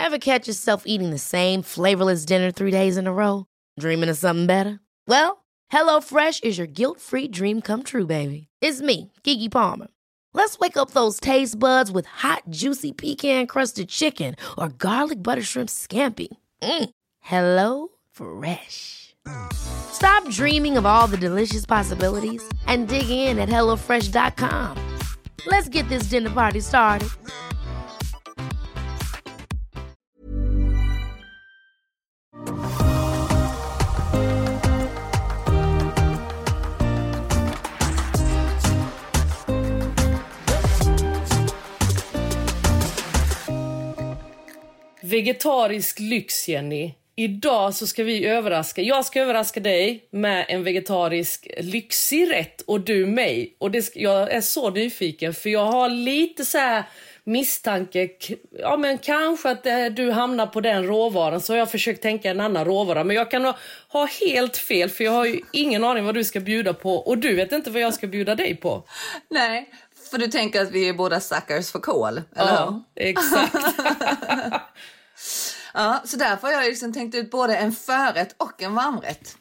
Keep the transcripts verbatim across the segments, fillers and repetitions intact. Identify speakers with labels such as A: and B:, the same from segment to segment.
A: Ever catch yourself eating the same flavorless dinner three days in a row? Dreaming of something better? Well, HelloFresh is your guilt-free dream come true, baby. It's me, Keke Palmer. Let's wake up those taste buds with hot, juicy pecan-crusted chicken or garlic butter shrimp scampi. Mm. Hello Fresh. Stop dreaming of all the delicious possibilities and dig in at hello fresh dot com. Let's get this dinner party started.
B: Vegetarisk lyx, Jenny. Idag så ska vi överraska. Jag ska överraska dig med en vegetarisk lyxig rätt och du mig. Och det ska, jag är så nyfiken för jag har lite så här misstanke. Ja, men kanske att eh, du hamnar på den råvaran, så jag har försökt tänka en annan råvara. Men jag kan ha, ha helt fel för jag har ju ingen aning vad du ska bjuda på. Och du vet inte vad jag ska bjuda dig på.
C: Nej, för du tänker att vi är båda suckers för kål, eller
B: ja, hur? Exakt.
C: Ja, så därför har jag liksom tänkt ut både en förrätt och en varmrätt.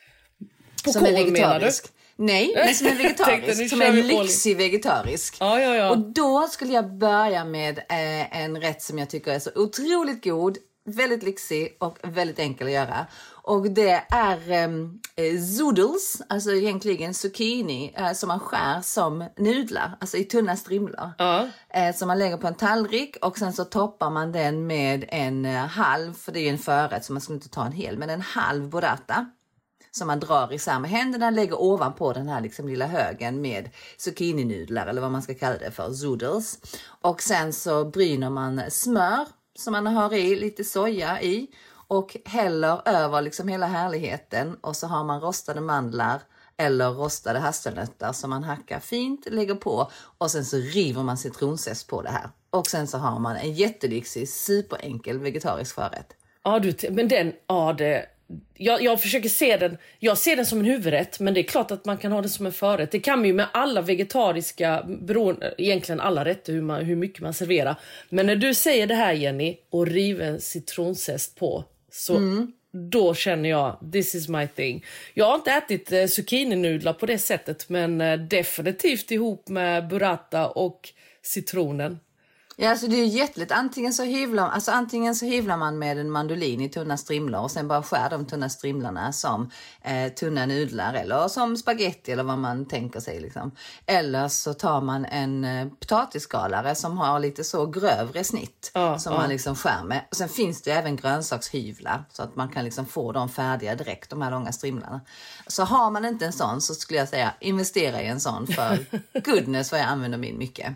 B: På
C: som
B: kål,
C: är vegetarisk.
B: Menar du?
C: Nej, men som är vegetarisk.
B: Tänkte,
C: som är lyxig vegetarisk.
B: Ja, ja, ja.
C: Och då skulle jag börja med eh, en rätt som jag tycker är så otroligt god, väldigt lyxig och väldigt enkel att göra. Och det är eh, zoodles, alltså egentligen zucchini eh, som man skär som nudlar, alltså i tunna strimlor.
B: Ja.
C: Eh, som man lägger på en tallrik och sen så toppar man den med en eh, halv, för det är ju en förrätt så man ska inte ta en hel, men en halv burrata. Som man drar isär med händerna, lägger ovanpå den här liksom lilla högen med zucchini-nudlar eller vad man ska kalla det för, zoodles. Och sen så bryner man smör som man har i, lite soja i och häller över liksom hela härligheten. Och så har man rostade mandlar eller rostade hasselnötter som man hackar fint, lägger på och sen så river man citronzest på det här. Och sen så har man en jättelyxig, superenkel vegetarisk förrätt.
B: Ja, du, men den, ja det... Jag, jag försöker se den, jag ser den som en huvudrätt, men det är klart att man kan ha den som en förrätt. Det kan man ju med alla vegetariska, beroende, egentligen alla rätter hur, man, hur mycket man serverar. Men när du säger det här, Jenny, och river citronzest på, så mm. då känner jag, this is my thing. Jag har inte ätit eh, zucchini-nudlar på det sättet, men eh, definitivt ihop med burrata och citronen.
C: Ja, alltså det är ju jättelätt. Antingen så hyvlar, alltså antingen så hyvlar man med en mandolin i tunna strimlor och sen bara skär de tunna strimlorna som eh, tunna nudlar eller som spaghetti eller vad man tänker sig liksom. Eller så tar man en eh, potatisskalare som har lite så grövre snitt ja, som ja. man liksom skär med. Och sen finns det även grönsakshyvlar så att man kan liksom få dem färdiga direkt, de här långa strimlarna. Så har man inte en sån så skulle jag säga investera i en sån, för goodness vad jag använder min mycket.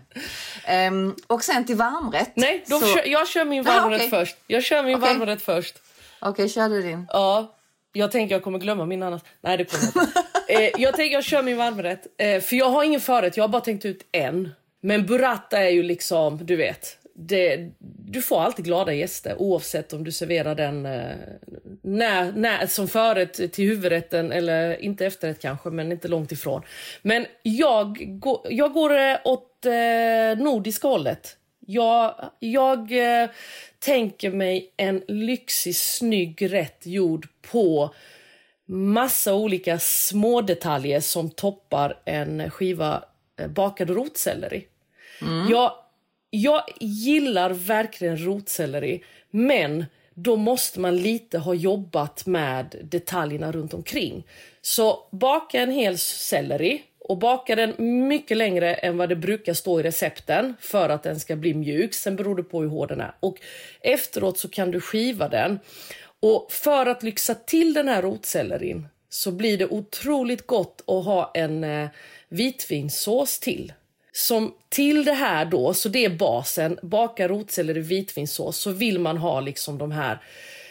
C: Um, och sen till varmrätt.
B: Nej, då
C: så...
B: kör, jag kör min varmrätt okay. först. Jag kör min okay. varmrätt först.
C: Okej, okay, kör du din.
B: Ja, jag tänker jag kommer glömma min annars. Nej, det kommer jag inte. eh, jag tänker jag kör min varmrätt. Eh, för jag har ingen förrätt, jag har bara tänkt ut en. Men burrata är ju liksom, du vet... Det, du får alltid glada gäster oavsett om du serverar den eh, när, när, som förrätt till huvudrätten eller inte efterrätt kanske, men inte långt ifrån. Men jag, gå, jag går eh, åt eh, nordiska hållet. Jag, jag eh, tänker mig en lyxig, snygg rätt gjord på massa olika små detaljer som toppar en skiva eh, bakad rotselleri. Mm. Jag Jag gillar verkligen rotselleri, men då måste man lite ha jobbat med detaljerna runt omkring. Så baka en hel selleri och baka den mycket längre än vad det brukar stå i recepten för att den ska bli mjuk. Sen beror det på hur hård den är. Och efteråt så kan du skiva den. Och för att lyxa till den här rotsellerin så blir det otroligt gott att ha en eh, vitvinsås till. Som till det här då, så det är basen, baka rotselleri i vitvinsås, så vill man ha liksom de här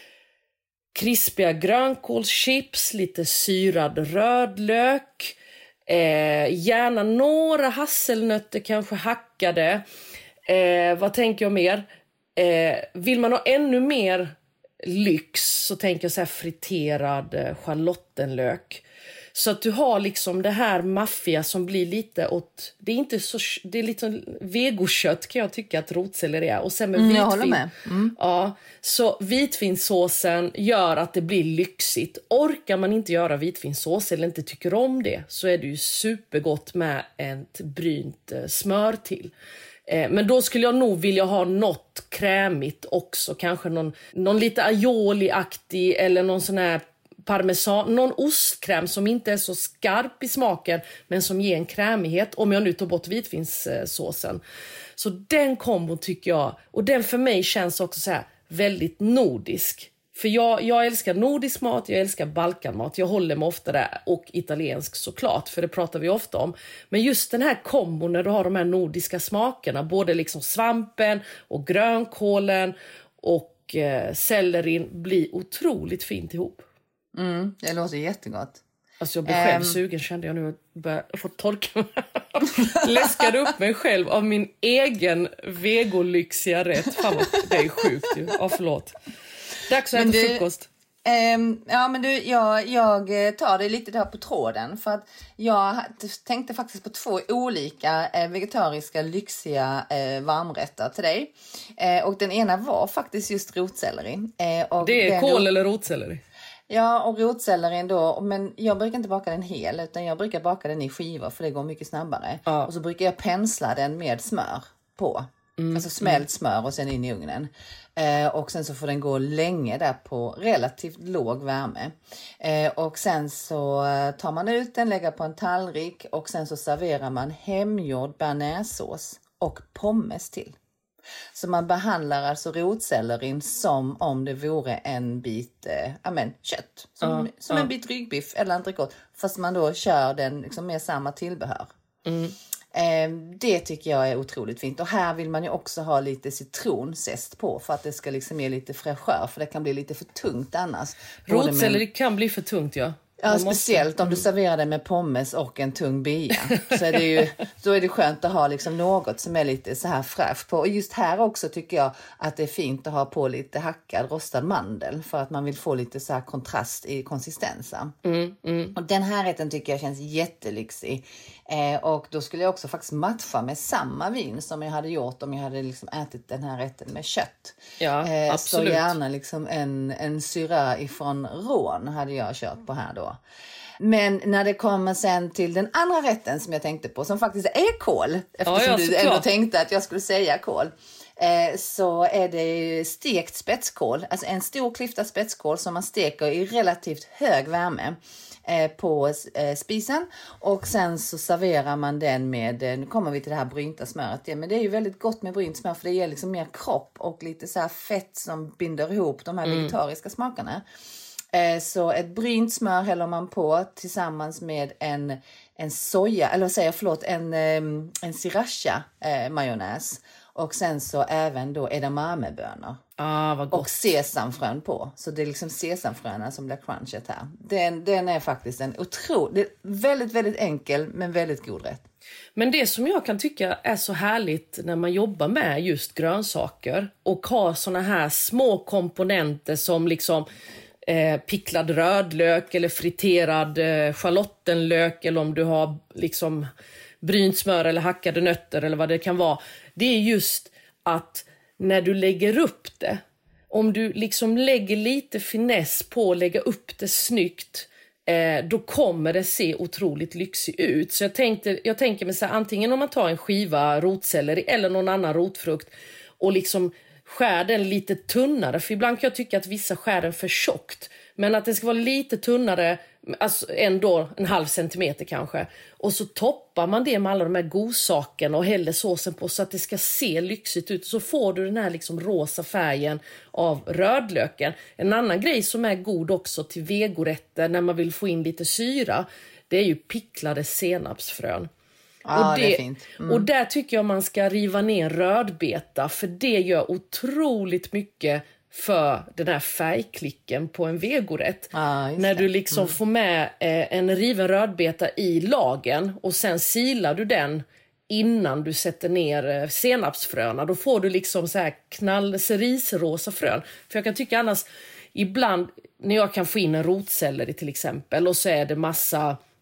B: krispiga grönkålschips, lite syrad rödlök, eh, gärna några hasselnötter kanske hackade, eh, vad tänker jag mer? Eh, vill man ha ännu mer lyx så tänker jag så här friterad eh, schalottenlök. Så att du har liksom det här maffia som blir lite åt... Det är inte så... Det är lite vegokött kan jag tycka att rotselleri är. Och sen med
C: Mm,
B: vitvin,
C: jag håller med. Mm.
B: Ja, så vitvinsåsen gör att det blir lyxigt. Orkar man inte göra vitvinsås eller inte tycker om det, så är det ju supergott med ett brynt eh, smör till. Eh, men då skulle jag nog vilja ha något krämigt också. Kanske någon, någon lite aioli-aktig eller någon sån här parmesan, någon ostkräm som inte är så skarp i smaken men som ger en krämighet, om jag nu tar bort vitvinssåsen. Så den kombon tycker jag, och den för mig känns också så här väldigt nordisk. För jag, jag älskar nordisk mat, jag älskar balkanmat, jag håller mig ofta där, och italiensk såklart, för det pratar vi ofta om. Men just den här kombon när du har de här nordiska smakerna, både liksom svampen och grönkålen och eh, sellerin, blir otroligt fint ihop.
C: Mm, det låter jättegott.
B: Alltså jag blev själv um, sugen, kände jag nu, att börja få torka mig. Läskade upp mig själv av min egen vegolyxiga rätt. Fan vad, det är sjukt ju. Ja, förlåt. Dags att äta du, frukost.
C: Um, ja, men du, jag, jag tar det lite där på tråden. För att jag tänkte faktiskt på två olika eh, vegetariska lyxiga eh, varmrätter till dig. Eh, och den ena var faktiskt just rotselleri. Eh, och
B: det är kål eller rotselleri?
C: Ja, och rotsellerin då, men jag brukar inte baka den hel, utan jag brukar baka den i skivor för det går mycket snabbare. Ja. Och så brukar jag pensla den med smör på. Mm, alltså smält mm. smör och sen in i ugnen. Eh, och sen så får den gå länge där på relativt låg värme. Eh, och sen så tar man ut den, lägger på en tallrik och sen så serverar man hemgjord bearnaisesås och pommes till. Så man behandlar alltså rotsellerin som om det vore en bit eh, amen, kött. Som, uh, som uh. en bit ryggbiff eller entrecote. Fast man då kör den liksom med samma tillbehör. Mm. Eh, det tycker jag är otroligt fint. Och här vill man ju också ha lite citronzest på. För att det ska liksom ge lite fräschör. För det kan bli lite för tungt annars.
B: Rotselleri med... kan bli för tungt, ja.
C: Ja, speciellt måste... om du serverar det med pommes och en tung bia. Så är det ju, då är det skönt att ha liksom något som är lite så här fräscht på. Och just här också tycker jag att det är fint att ha på lite hackad rostad mandel. För att man vill få lite så här kontrast i konsistensen. Mm, mm. Och den här rätten tycker jag känns jättelyxig. Eh, och då skulle jag också faktiskt matcha med samma vin som jag hade gjort om jag hade liksom ätit den här rätten med kött.
B: Ja, eh, absolut.
C: Så gärna liksom en, en syra ifrån Rån hade jag kört på här då. Men när det kommer sen till den andra rätten som jag tänkte på, som faktiskt är kål, eftersom ja, ja, du ändå tänkte att jag skulle säga kål, eh, så är det stekt spetskål. Alltså en stor klyfta spetskål som man steker i relativt hög värme eh, på eh, spisen. Och sen så serverar man den med, nu kommer vi till det här brynta smöret. Ja, men det är ju väldigt gott med brynt smör för det ger liksom mer kropp och lite så här fett som binder ihop de här mm. vegetariska smakerna. Så ett brynt smör häller man på tillsammans med en, en soja, eller vad säger jag, förlåt, en, en sriracha eh, majonnäs. Och sen så även då edamamebönor.
B: Ah, vad gott.
C: Och sesamfrön på. Så det är liksom sesamfröna som blir crunchet här. Den, den är faktiskt en otrolig, väldigt, väldigt enkel men väldigt god rätt.
B: Men det som jag kan tycka är så härligt när man jobbar med just grönsaker och har såna här små komponenter som liksom Eh, picklad rödlök eller friterad eh, schalottenlök, eller om du har liksom brynt smör eller hackade nötter eller vad det kan vara. Det är just att när du lägger upp det, om du liksom lägger lite finess på att lägga upp det snyggt, eh, då kommer det se otroligt lyxigt ut. Så jag, tänkte, jag tänker mig så här, antingen om man tar en skiva rotselleri eller någon annan rotfrukt och liksom skär den lite tunnare, för ibland kan jag tycka att vissa skär den för tjockt, men att det ska vara lite tunnare, alltså ändå en halv centimeter kanske, och så toppar man det med alla de här godsakerna och häller såsen på så att det ska se lyxigt ut, så får du den här liksom rosa färgen av rödlöken. En annan grej som är god också till vegorätter när man vill få in lite syra, det är ju picklade senapsfrön.
C: Ah,
B: och, det,
C: det är fint. Mm.
B: och där tycker jag man ska riva ner rödbeta, för det gör otroligt mycket för den här färgklicken på en vegorätt.
C: Ah,
B: när du liksom mm. får med eh, en riven rödbeta i lagen och sen silar du den innan du sätter ner eh, senapsfröna. Då får du liksom så här knallcerisrosa frön. För jag kan tycka annars, ibland när jag kan få in en rotselleri till exempel och så är det massa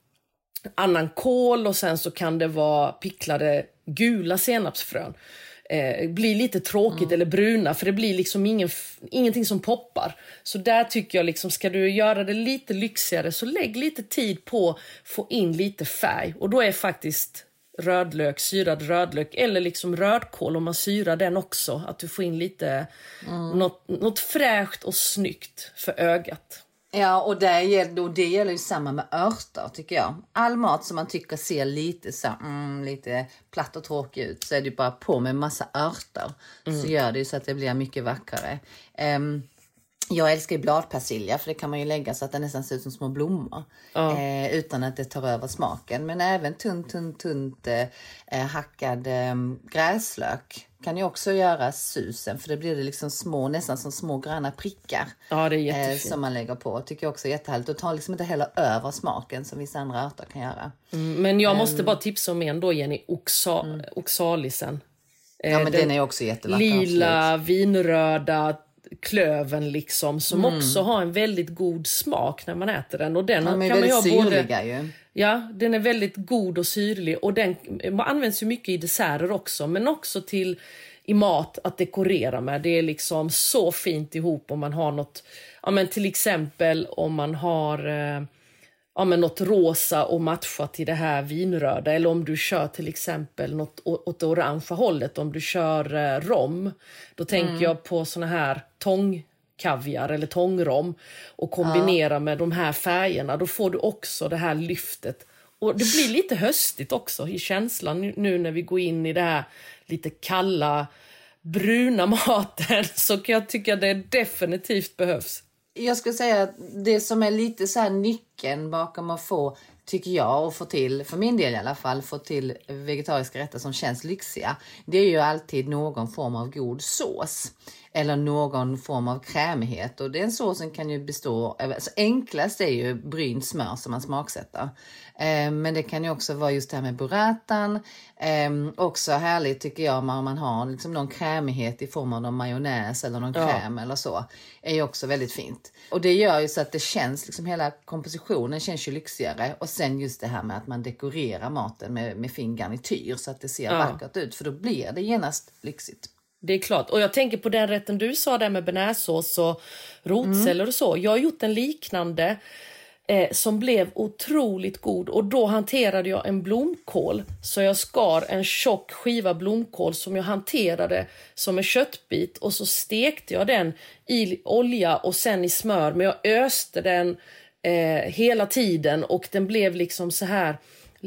B: annan kål och sen så kan det vara picklade gula senapsfrön. Eh, blir lite tråkigt mm. eller bruna, för det blir liksom ingen, ingenting som poppar. Så där tycker jag liksom, ska du göra det lite lyxigare så lägg lite tid på att få in lite färg. Och då är faktiskt rödlök, syrad rödlök eller liksom rödkål, om man syrar den också, att du får in lite mm. något, något fräscht och snyggt för ögat.
C: Ja, och det gäller, och det gäller ju samma med örter tycker jag. All mat som man tycker ser lite så mm, lite platt och tråkig ut, så är det ju bara på med massa örter. Mm. Så gör det ju så att det blir mycket vackrare. Um, jag älskar ju bladpersilja, för det kan man ju lägga så att det nästan ser ut som små blommor. Mm. Eh, utan att det tar över smaken. Men även tunt, tunt, tunt eh, hackad eh, gräslök kan ju också göra susen, för det blir det liksom små, nästan som små gröna prickar.
B: Ja, det är jättefint.
C: Eh, som man lägger på. Tycker jag också är jättehärligt. Och tar liksom inte heller över smaken som vissa andra örter kan göra.
B: Mm, men jag måste um, bara tipsa om en då, Jenny, oxa, mm. oxalisen.
C: Eh, ja, men den, den är också jättevacker.
B: Lila, absolut. Vinröda klöven liksom, som mm. också har en väldigt god smak när man äter den. Och den
C: ja,
B: kan man ju ha
C: både ju.
B: Ja, den är väldigt god och syrlig, och den används ju mycket i desserter också, men också till i mat att dekorera med. Det är liksom så fint ihop om man har något, ja men till exempel om man har eh, ja men något rosa och matchat till det här vinröda, eller om du kör till exempel något åt det orangea hållet, om du kör eh, rom, då tänker mm. jag på såna här tångkaviar eller tångrom, och kombinera ja. med de här färgerna, då får du också det här lyftet. Och det blir lite höstigt också i känslan nu när vi går in i det här lite kalla bruna maten, så kan jag tycka det definitivt behövs.
C: Jag skulle säga att det som är lite så här nyckeln bakom att få, tycker jag, och få till, för min del i alla fall, få till vegetariska rätter som känns lyxiga. Det är ju alltid någon form av god sås. Eller någon form av krämighet. Och den såsen kan ju bestå, alltså enklast är ju brynt smör som man smaksätter. Eh, men det kan ju också vara just det här med burratan. Eh, också härligt tycker jag, om man har liksom någon krämighet i form av någon majonnäs eller någon ja. kräm eller så. Är ju också väldigt fint. Och det gör ju så att det känns, liksom hela kompositionen känns ju lyxigare. Och sen just det här med att man dekorerar maten med, med fin garnityr så att det ser ja. vackert ut. För då blir det genast lyxigt.
B: Det är klart. Och jag tänker på den rätten du sa där med bearnaisesås och rotceller mm. och så. Jag har gjort en liknande eh, som blev otroligt god. Och då hanterade jag en blomkål. Så jag skar en tjock skiva blomkål som jag hanterade som en köttbit. Och så stekte jag den i olja och sen i smör. Men jag öste den eh, hela tiden, och den blev liksom så här...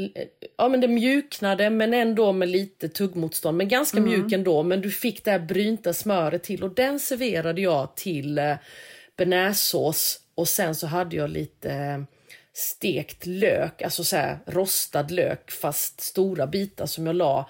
B: Ja, men det mjuknade, men ändå med lite tuggmotstånd, men ganska mm. mjuk ändå, men du fick det här brynta smöret till, och den serverade jag till eh, bearnaisesås, och sen så hade jag lite eh, stekt lök, alltså så här rostad lök fast stora bitar som jag la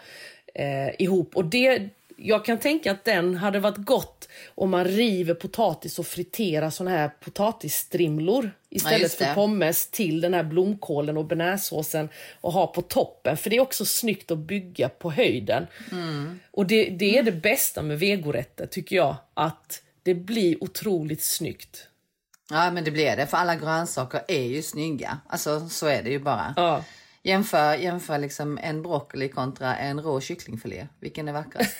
B: eh, ihop, och det, jag kan tänka att den hade varit gott om man river potatis och friterar såna här potatisstrimlor istället ja, för pommes till den här blomkålen och bearnaisesåsen och ha på toppen. För det är också snyggt att bygga på höjden. Mm. Och det, det är det bästa med vegorätter tycker jag, att det blir otroligt snyggt.
C: Ja, men det blir det, för alla grönsaker är ju snygga. Alltså så är det ju bara.
B: Ja.
C: Jämför, jämför liksom en broccoli kontra en rå kycklingfilé. Vilken är vackrast?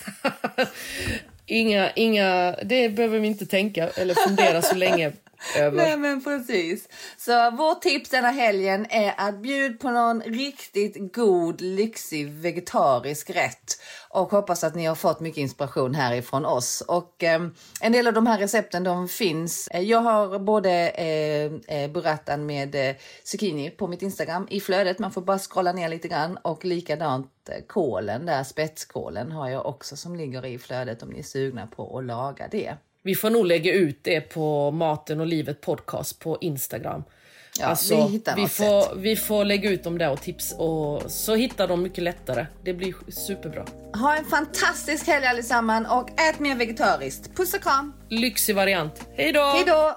B: inga, inga, det behöver vi inte tänka eller fundera så länge över.
C: Nej, men precis. Så vårt tips denna helgen är att bjuda på någon riktigt god, lyxig, vegetarisk rätt. Och hoppas att ni har fått mycket inspiration härifrån oss. Och eh, en del av de här recepten, de finns. Jag har både eh, burratan med eh, zucchini på mitt Instagram i flödet. Man får bara scrolla ner lite grann. Och likadant eh, kålen, där spetskålen har jag också som ligger i flödet om ni är sugna på att laga det.
B: Vi får nog lägga ut det på Maten och livet podcast på Instagram.
C: Ja,
B: alltså,
C: vi hittar
B: vi får, vi får lägga ut dem där och tips, och så hittar de mycket lättare. Det blir superbra.
C: Ha en fantastisk helg allesammans och ät mer vegetariskt. Puss och kram.
B: Lyxig variant. Hej då!
C: Hej då!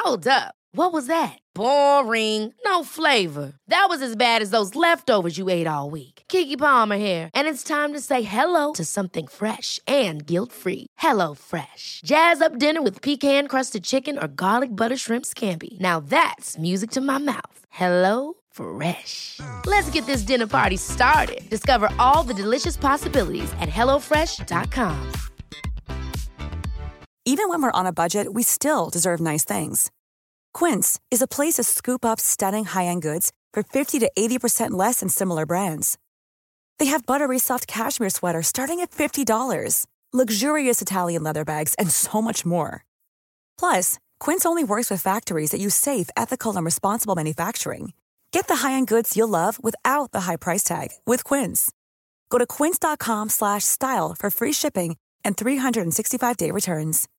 A: Hold up. What was that? Boring. No flavor. That was as bad as those leftovers you ate all week. Keke Palmer here, and it's time to say hello to something fresh and guilt-free. Hello Fresh. Jazz up dinner with pecan-crusted chicken or garlic butter shrimp scampi. Now that's music to my mouth. Hello Fresh. Let's get this dinner party started. Discover all the delicious possibilities at hello fresh dot com.
D: Even when we're on a budget, we still deserve nice things. Quince is a place to scoop up stunning high-end goods for fifty to eighty percent less than similar brands. They have buttery soft cashmere sweaters starting at fifty dollars, luxurious Italian leather bags, and so much more. Plus, Quince only works with factories that use safe, ethical, and responsible manufacturing. Get the high-end goods you'll love without the high price tag with Quince. Go to quince dot com slash style for free shipping and three sixty-five day returns.